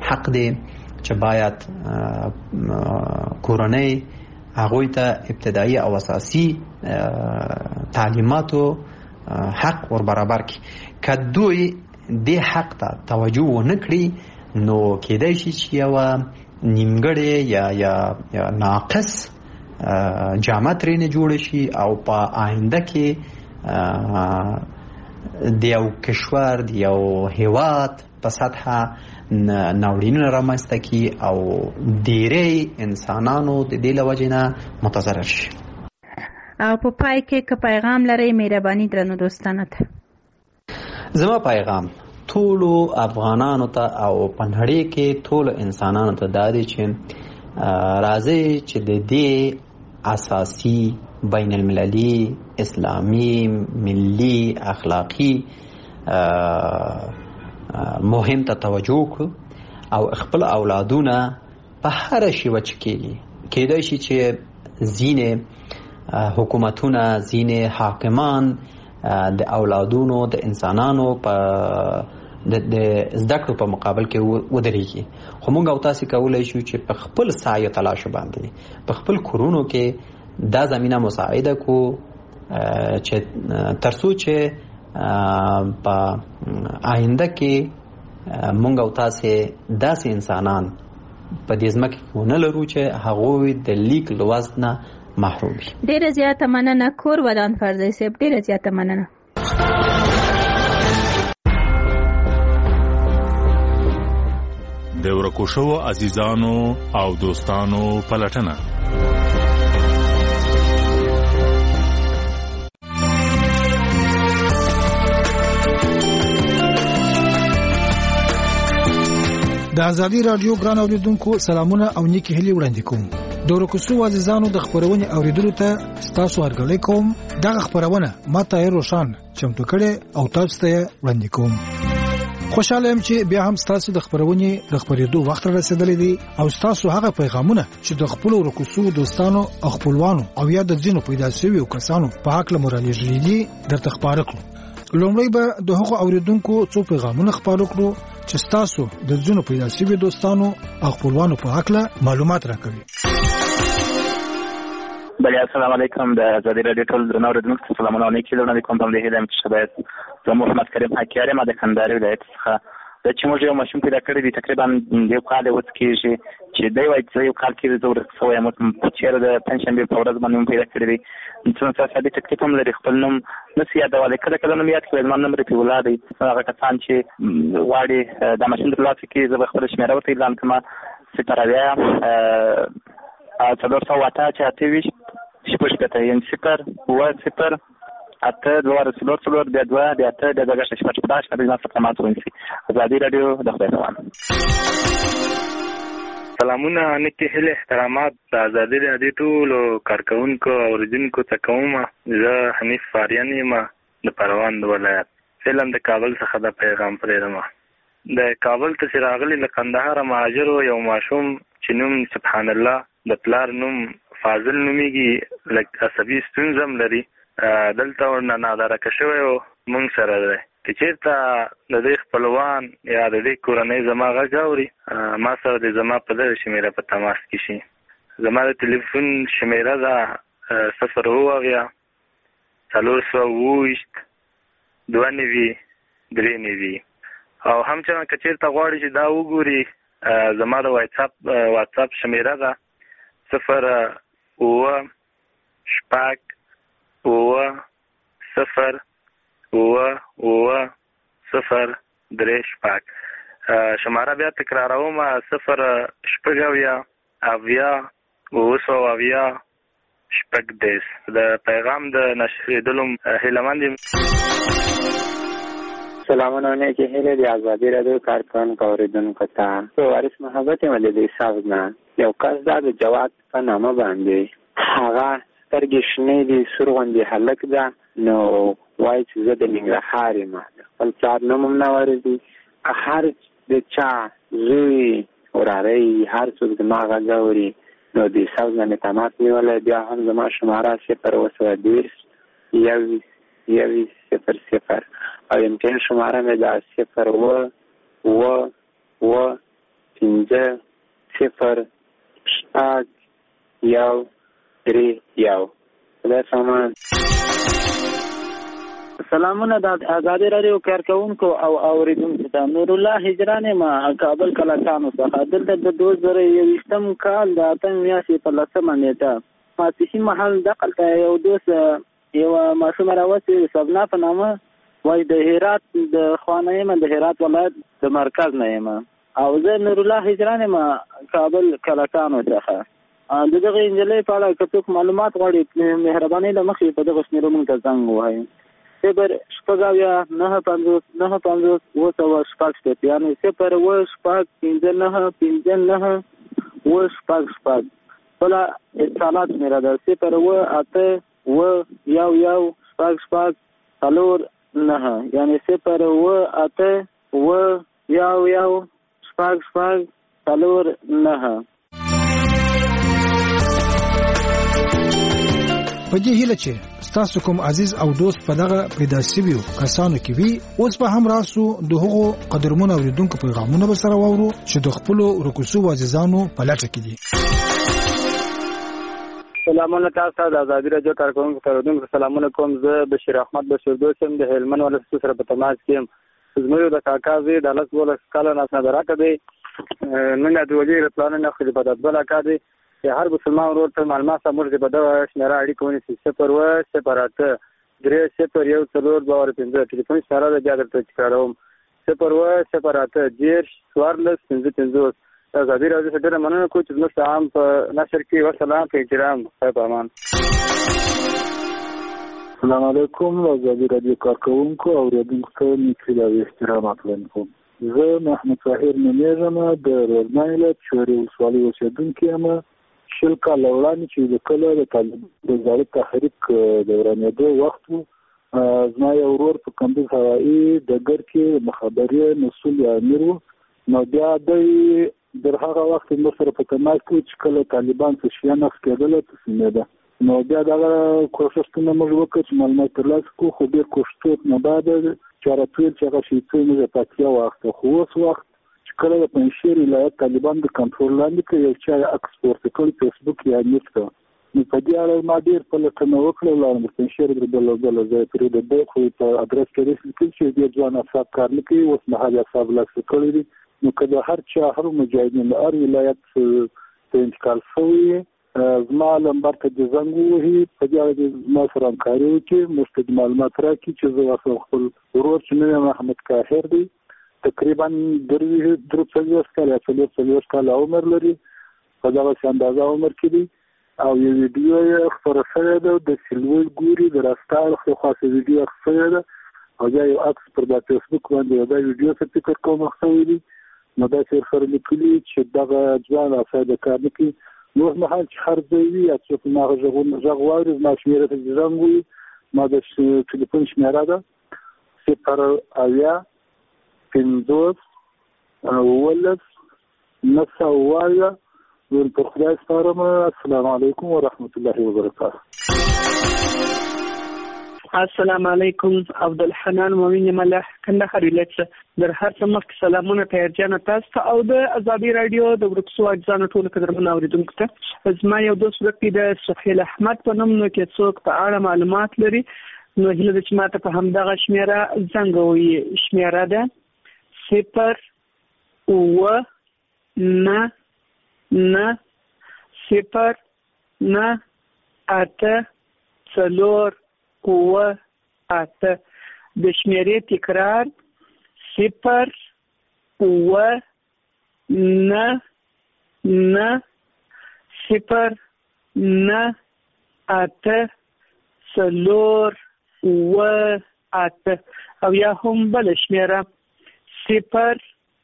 حق دی چې باید کورنۍ هغوی ته ابتدایي او اساسي تعلیماتو حق ور برابر کړي. که دوی دې حق ته توجه ونه کړي نو کېدای شي چې یوه نیمګړې یا ناقص جامه ترېنه جوړه شي او په آینده کې د یو کشور د یو هیواد په سطحه ناورینونه رامنځته کړي او ډېری انسانانو د دې له وجې نه متضرر شي. او په پای کې که پیغام لرئ مهرباني درنو دوستانو ته. زما پیغام ټولو افغانانو ته او په نړۍ کې ټولو انسانانو ته دا دی چې راځي چې د دې اساسي بین المللي اسلامي ملي اخلاقي مهم ته توجه وکړو او خپل اولادونه په هر شیوه چې کېدای شي چې ځینې حکومتونه ځینې حاکمان د اولادونو د انسانانو په د زده کړو په مقابل کې ودرېږي، خو موږ او تاسې کولی شو چې په خپل سعی تلاش باندې په خپل کورونو کې دا زمینه مساعده کو چې ترڅو چې په آینده کې موږ او تاسې داسې انسانان په دې ځمکه کې ونه لرو چې هغوی د لیک لوست نه محروم وي. ډېره زیاته مننه کور ودان فرزی صاحب، ډېره زیاته مننه. د ورکو شوو عزیزانو او دوستانو پلټنه. د ازادي رادیو ګران اوریدونکو سلامونه او نیکی هیلې وړاندې کوم. د ورکو شوو عزیزانو د خبرونې اوریدلو ته تاسو هرکلی کوم. دغه خبرونه ماته روشن چمتو کړي او تاسو ته وړاندې کوم. خوشاله يم چې بیا هم تاسو د خبرونې د خبرېدو وخت رسیدلی دی او تاسو هغه پیغامونه چې د خپل ورکوسو دوستانو او خپلوانو او یا د ځینو پیدا شوی کسانو په حق له مورالېږلي دي درته خبره کړو. لومړی به د هغو اوریدونکو څو پیغامونه خبرو کړو چې تاسو د ځینو پیدا شوی دوستانو او خپلوانو په حق له معلومات راکوي. بله السلام علیکم. د ازادي رادیو ټول درنو اوریدونکو سلامونه او نیکې درنه کوم. په دې هیله یم چې شبایت زه محمد کریم حکیار یم د کندهار ولایت څخه. دا چې موږ یو ماشوم پیدا کړی دی تقریبا یو کال اوس کېږي چې دی وایي چې یو کال کېږي زه ورک شوی یم. چېرې د پنجشنبې په ورځ باندې مو پیدا کړی دی. څه سادي تکلیف هم لري، خپل نوم نسي یادولی، کله کله نوم یاد کړی، زما نوم رفیع الله دی. هغه کسان چې غواړي دا ماشوم ترلاسه کړي زه به خپله شمېره ورته اعلان کړم: 080 428 یعنې 0 اته دوه څلور بیا دوه بیا اته بیا دغه شپږ په داسې باندې ځان خدمات ونیسي. ازادي رادیو د خدای روان. سلامونه نیکې هیلې احترامات د ازادي رادیو ټولو کارکوونکو او اوریدونکو ته کوم. زه حنیف فاریان یم د پروان ولایت. فعلا د کابل څخه د پیغام پرېږدم. د کابل ته چې راغلي له کندهار مهاجرو یو ماشوم چې نوم سبحان الله د پلار نوم فاضل نومیږي، لږ عصبي ستونزه هم لري. دلته ورنه نادرکه شوی و موږ سره دی. که چېرته د دې خپلوان یا د دې کورنۍ زما غږ اوري ما سره د زما په دغه شمېره په تماس کې شي. زما د تلیفون شمېره ده 0 427 293 او همچنان که چېرته غواړي چې دا وګوري زما د واتساپ شمېره ده 0 7 0 0 0 3 شماره بیا تکراروم 0 شپږ اویا شپږ دیس. د پیغام د نشریدلو هیلهمند یم. سلامونه نیکې هیلې د ازادي رادیو کارکوونکو اوریدونکو ته. وارث محبت یم د دې صاحب نه. یو کس دا د جواد په نامه باندې هغه سترګې شنې دي، سور غوندې هلک ده، نو وایي چې زه د ننګرهار یم. خپل پلار نوم هم نه ورځي. هر د چا زوی وراره هر څوک زما غږ اوري نو د صاحب نه مې تماس نیولی. بیا هم زما شماره 0 0 او امکان شماره مې دا 0 و سلامونه د آزادي رادیو کارکونکو او اوریدونکو ته. نور الله هجران ما کابل کلاکانو څخه. دلته د 2021 کال د 8 میاشتې په 10 نیټه ماسپښین مهال دقلته یو دوست یو ماشوم راوستي سبنا په نامه وای د هرات د خوانایم د هرات ولایت د مرکز نه یم او زه نور الله هجران ما کابل کلاکانو څخه. دغه انجلۍ په اړه که څوک معلومات غواړي مهرباني له مخې په دغه شمیرو مونږ ته زنګ ووهئ. صفر شپږ 950 950 یعنی 0 بله اتصالات میره ده 0 یعنی 0 په دې هیله چې ستاسو کوم عزیز او دوست په دغه پیدا شویو کسانو کې وي اوس به هم راسو د هغو قدرمنو اوریدونکو پیغامونه به سره واورو چې د خپلو رکوسو عزیزانو په لټه کې دي. سلامونه تاسو ته د آزادي رادیو کارکونکو اوریدونکو سلامونه کوم. زه بشیر احمد بشیر دوست یم د هلمند ولایت سره په تماس کې یم. زموږ د کاکا زوی د 12 کاله نه راکړه دی نن د وزیر پلان نه خو د بدل کاږي هر مسلمان ورور ته معلومات سمور چې په دغه شمیره اړیکه ونیسي 0 باور 15 ټلیفون سره د بیا درته چکاروم 0 آزادي رادیو سره مننه کوم چې موږ عام په نشر کې وسلام په احترام صاحب امان. السلام علیکم آزادي رادیو کارکونکو او اوریدونکو ته میکري او احترامات لرم. زه محمد طاهر نومیږم د روزنای ولایت شوري ولسوالۍ اوسیدونکی یم. شل کاله وړاندې چې د کله د طالب د وزارت تحریک دورانېدو وخت و زما یو ورور په کندوز هوایي ډګر کې مخابرې مسؤل امیر و. نو بیا در هغه وخت موږ سره په تماس کې چې کله طالبان څه شیان نقض کېدله تسلیمېده نو بیا دغه کوښښونه موږ وکړ چې معلومات ترلاسه کړو خو ډېر کوښښ نه بعد چاره‌تویر چې هغه شي څه موږ پاتیا واخته خو اوس وخت کله د پنځشیر ولایت طالبان د کنټرول لاندې کې یو چا اکسپورت کړ فیسبوک یا نیټ ته نو په دې اړه ما ډېر په لټنه وکړه لاندې پنځشیر د بل ځای پرې د خو په ادرس کې لیکل چې ډېر ځوان افساب کار نه کوي اوس مهال افساب لاس کړی دي نو کله هر چا هر مجاهدین د هر ولایت ته انتقال شوی زما لمبر ته د زنګ وهي په دې اړه ما سره همکاري وکړي مستند معلومات راکړي چې زه خپل ورور چې نوم محمد طاهر دی تقریبا 3 کال عمر لري په دغه اندازه عمر کې دی او یو ویډیو یې خپره شوې ده د سلوي ګوري د راستال خو خاصه ویډیو خپره ده او دا یو عکس پر د فیسبوک باندې دا ویډیو څه فکر کوم خپوي دي نو دا چې خبرې لیکلي چې دغه ځوان افاده کار نه کوي نو مهال چې هر ځای وي چې په ما غوړ ما شمیره ته ځنګوي ما د ټلیفون شمیره ده 0 ولس نسوایا ور په خدای سپارم. السلام علیکم ورحمت الله وبرکاته. السلام علیکم عبدالحنان مومن ملح کندهار ولایت در هر څمک سلامونه تیرجان تاسو ته او د آزادي رادیو د ورکسو اجزانو ټول قدرمن اوریدونکو ته زما یو دوست وکړي د سهیل احمد په نوم نو کې څوک په اړه معلومات لري نو هیله د چې ماته په همدغه شمیره زنګ ووهي. شمیره ده 0 د شمیرې تکرار 0 او یا هم بل شمیره 0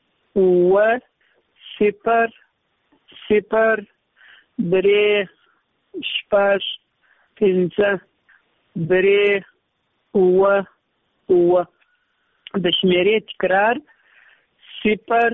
د شمیرې تکرار 0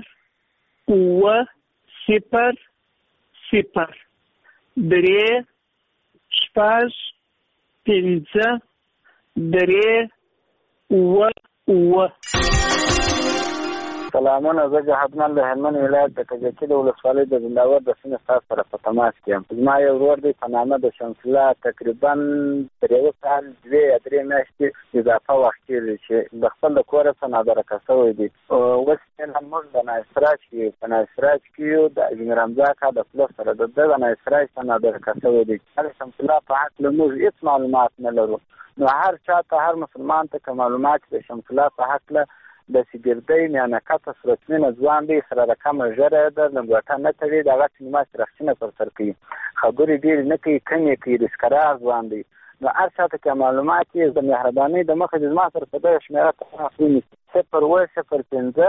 سلامونه، زه جهادمل د هلمند ولایت د کجکي د ولسوالۍ د زنداور د سیمې ستاسو سره په تماس کې یم. زما یو ورور دی په نامه د شمس الله، تقریبا تر یو کال 2 یا 3 میاشتې اضافه وخت کېږي چې د خپل د کوره څخه نادرکه شوی دی. اوس موږ د نایسراج کې یو د اجمیر حمزه اکا د پلس سره د نایسراج څخه نادرکه شوی دی. د شمس الله په هکله موږ هېڅ معلومات نه لرو. نو هر چا ته، هر مسلمان ته که معلومات د شمس الله په هکله د سګردۍ میانکته صورتمینه ځوان دی، سره رقمه ژره ده، لنګوټه نه تړي، د هغه سینما رخصینه پر سر کوي، خبرې ډېرې نه کوي، کمې کوي، رسکرار ځوان دی. نو هر چا ته که معلومات یې د مهربانۍ د مخه د زما سره په دغه شمېره تماس ونیسي 02005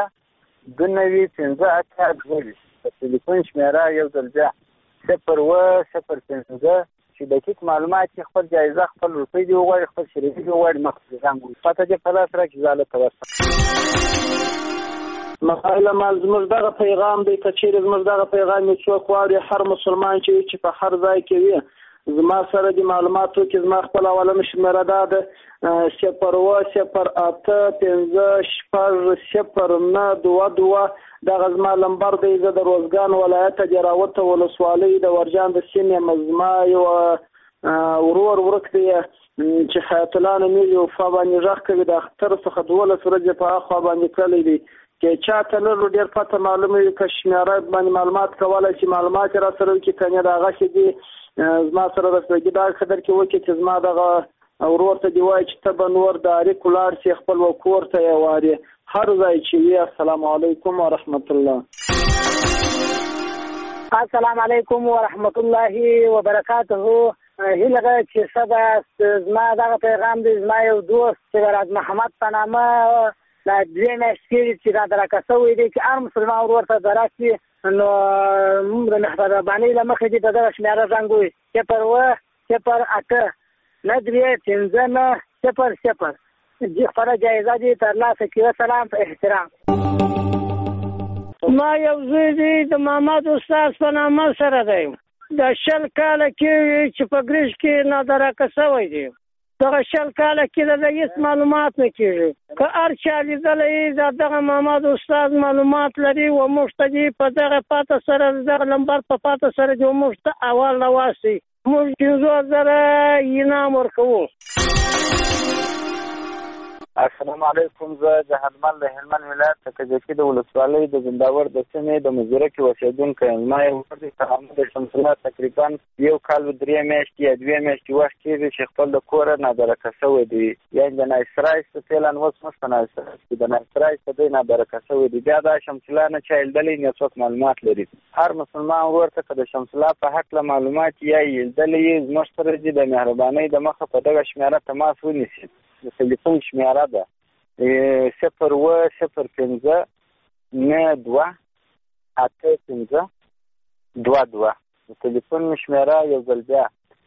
2958 د تلیفون شمېره یو ځل بیا 02005 چې دقیق معلومات یې خپل جایزه، خپل روپۍ دې وغواړي، خپل شریفي دې وغواړي، مخکې زنګ وي پته دې په لاس راکړي، زه هلته ورسم. مسایله مال زموږ دغه پیغام دی، که چیرې زموږ دغه پیغام یې څوک واوري، هر مسلمان چې په هر ځای کې وي، زما سره د معلوماتو کې زما خپل اولنه شمېره دا ده 02085060922. دغه زما لمبر دی. زه د روزګان ولایت د راوته ولسوالۍ د ورجان د سیمې مزما یو ورور ورک دی چې حیات الله نومې یو وفا باندې غږ کوي، د اختر څخه 12 ورځې په اخوا باندې کړی دی. که چاته لرو ډېر پته معلومه وي، که شمېره باندې معلومات کولی شي، معلومات یې را سره وکړي، که نه د هغه شي دي زما سره رسېږي دا قدر کې وکړي چې زما دغه ورور ته دې وایي چې ته به نور د اړیکو لاړ شي، خپل کور ته یې وارې هر ځای چې وي. السلام علیکم ورحمت الله. السلام علیکم ورحمت الله وبرکاته. هیله چې سبا زما دغه پیغام دی، زما یو دوست چې راز محمد په نامه د 2 میاشتې چې نادرکه شوی دی، چې هر مسلمان ورور ته درشي، نو موږ د مهربانۍ له مخې دې په دغه شمېره زنګ ووهي 020850900 دې خپله جایزه دې ترلاسه کړي. سلام په احترام. ما یو زوی دی د محمد استاد په نامه سره دی، د 20 کاله کې چې په ګریش کې نادرکه شوی دی. دغه 20 کاله کې د هیڅ معلومات نه کېږي. که هر چا لیدلی دغه محمد استاد معلومات لري و موږ ته دې په دغه پاته سره دغه لمبر په پاته سره دې موږ ته اول راواسي، موږ 15,000 انعام ورکوو. السلام علیکم. زه جهادمل د هلمند ولایت د کجکي د ولسوالۍ د زنداور د سیمې د مزدوره کې اوسېدونکی یم. زما یو ورور دی په نامه د شمس الله، تقریبا 1 کال 3 میاشتې یا 2 میاشتې وخت کېږي چې خپل د کوره نادرکه شوی دی، یعنې د نایسراج څه فعلا اوس موږ په نایسراج کې د نایسراج څه دی نادرکه شوی دی. بیا دا شمس الله نه چا لیدلی نه څوک معلومات لري. هر مسلمان ورور ته که د شمس الله په هکله معلومات یا یې لیدلی یې زموږ سره دې د مهربانۍ د مخه په دغه شمېره تماس ونیسي. د تلیفون شمېره ده 02059281522. د تلیفون شمېره یو ځل بیا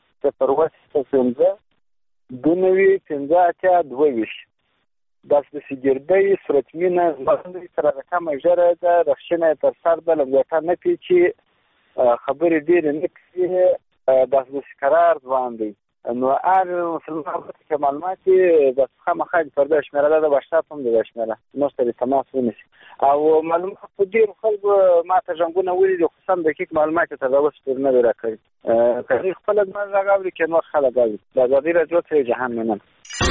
02059281522. داس د سګردۍ صورتمینه ځوان دی، سره رقمه ژره ده، رخشینه یې پر سر ده، لنګوټه نه پیچي، خبرې ډېرې نه کوي، داس د سکرار ځوان دی. نو هر مسلمان چې معلومات یې د خامخا پر دغه شمېره ده، د وټساپ هم دغه شمېره موږ سره تماس ونیسي. او معلومات په ډېرو خلکو ما ته ژوندونه ولیدي، خصوصا دقیق معلومات یې تر اوسه پورې نه دی راکړي. که دوی خپله زما غږ اوري، که نور خلک اوري. د ازادي راډیو څخه جهان منم.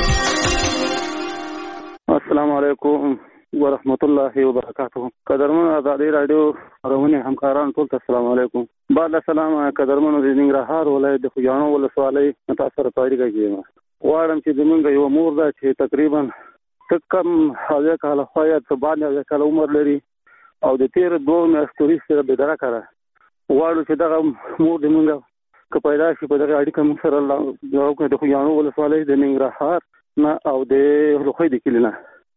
السلام علیکم ورحمت الله وبرکاته. قدرمن ازادي راډیو خبرونه همکاران ټول ته السلام علیکم. بعد السلام قدرمن د ننګرهار ولایت د خوجانو ولسوالۍ متاثر تاریخ کې واړم چې زمونږ یو مور ده چې تقریبا کم هغه کال خو ته باندې کال عمر لري او د 13 میاشتې سره به درکړه واړو چې دغه مور د مونږ که پیدا شي په دغه اړیکه موږ سره د خوجانو ولسوالۍ د ننګرهار نه او د لوخۍ د کلینا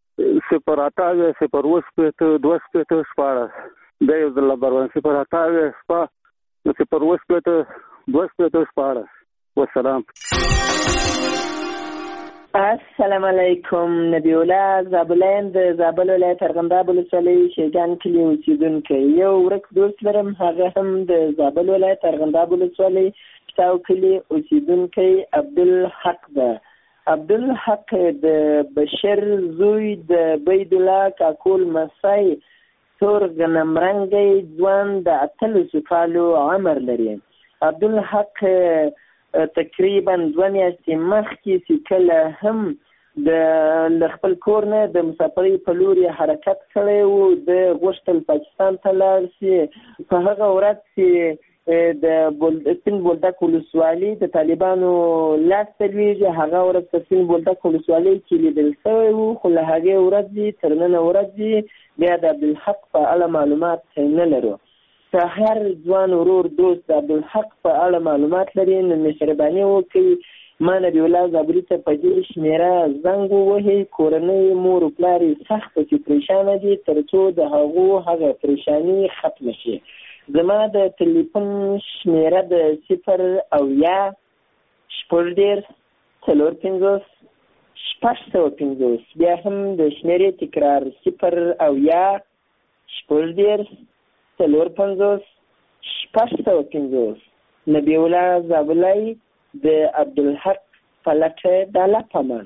080 دا یو ځل بروان 080 080 والسلام. السلام علیکم. نبی الله زابلین د زابل ولایت ارغنداب ولسوالۍ شیګان کلی اوسیدونکی یو ورک دوست لرم، هغه هم د زابل ولایت ارغنداب ولسوالۍ شاو کلی اوسیدونکی عبدالحق ده. عبدالحق د بشر زوی د بید الله کاکول مسای سور غنمرنګی ځوان د 18 کالو عمر لري. عبدالحق تقریبا 2 میاشتې مخکې چې کله هم د خپل کور نه د مسافرۍ په لور حرکت کړی و، د غوښتل پاکستان ته لاړ شي. په هغه ورځ چې د سپین بولدک ولسوالي د طالبانو لاس ته لویږي، هغه ورځ په سپین بولدک ولسوالۍ کې لیدل شوی و، خو له هغې ورځې تر ننه ورځې بیا د عبدالحق په اړه معلومات نه لرو. که هر ځوان ورور دوست د عبدالحق په اړه معلومات لري نو مهرباني وکړئ ما نبی الله زابلي ته په دې شمېره زنګ ووهئ. کورنۍ مور و پلار یې سخته چې پریشانه دي تر څو د هغو هغه پریشاني ختمه شي. زما د تلیفون شمېره د 0 شپږ 450 650. بیا هم د شمېرې تکرار 0 شپږ 450 650. نبی الله زابلي د عبدالحق پلټه د لپمان.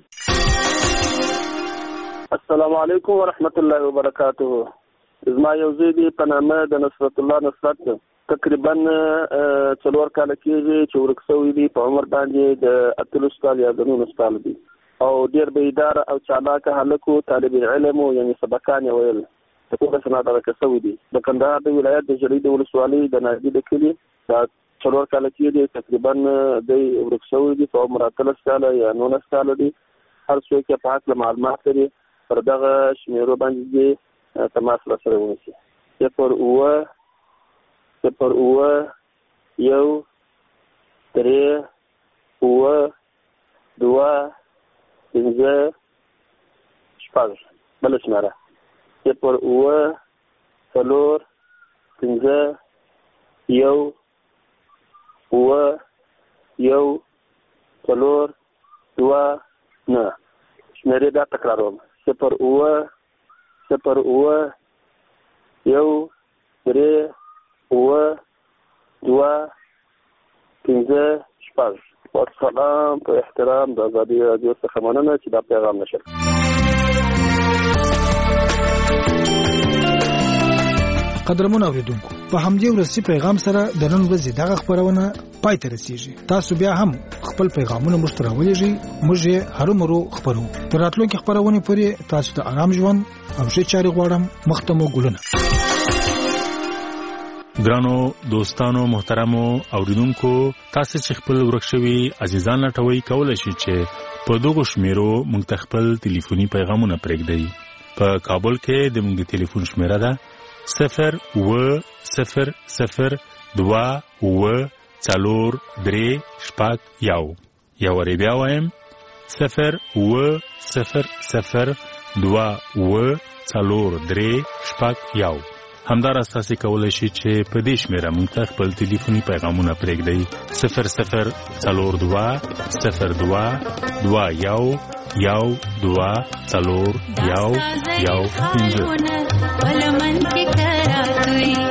السلام علیکم ورحمت الله وبرکاته. زما یو زوی دی په نامه د نصرت الله نصرت، تقریبا 4 کاله کېږي چې ورک شوی دی. په عمر باندې د 18 کال یا 19 کال دی او ډېر بیدار او چالاکه هلک و، طالب علم و، یعنې سبقان یې ویل. د کومه سنا درکه شوی دی د کندهار د ولایت د جرید ولسوالۍ د ناجي د کلي. دا 4 کاله کېږي تقریبا دی ورک شوی دی. په عمر 18 کاله یا 19 کاله دی. هر څوک یې په هکله معلومات لري پر دغه شمېرو باندې دې تماس راسره ونیسي. 0 1 3 2 5 6 بله شمېره 0 4 5 1 1 4 2 9. شمېرې دا تکراروم 0 1 1 3 2 5 6. والسلام په احترام د ازادي رادیو څخه مننه چې دا پیغام نشر. قدرمن اوریدونکو، په همدې ورسې پیغام سره د نن ورځې دغه خبرونه پای ته رسیږي. تاسو بیا هم خپل پیغامونه موږ ته راولېږئ، موږ یې هرومرو خپرو. تر راتلونکي خبرونې پورې تاسو ته آرام ژوند او ښې چارې غواړم. مخ ته مو ګلونه. ګرانو دوستانو محترمو اوریدونکو، تاسو چې خپل ورک شوي عزیزان لټوي کولای شئ چې په دغه شمیرو موږ ته خپل ټلیفوني پیغامونه پرېږدئ. په کابل کې د موږ ټلیفون شمیره ده 0 0 0 2 4 3 6 1. یا ور بیا وایم 0 0 0 2 4 3 6 1. همدار اساسي کولای شي چې په دې شمیره موږ ته خپل ټلیفوني پیغامونه پرېږدئ 0 0 4 2 0 2 2 1 1 2 4 1 1 5.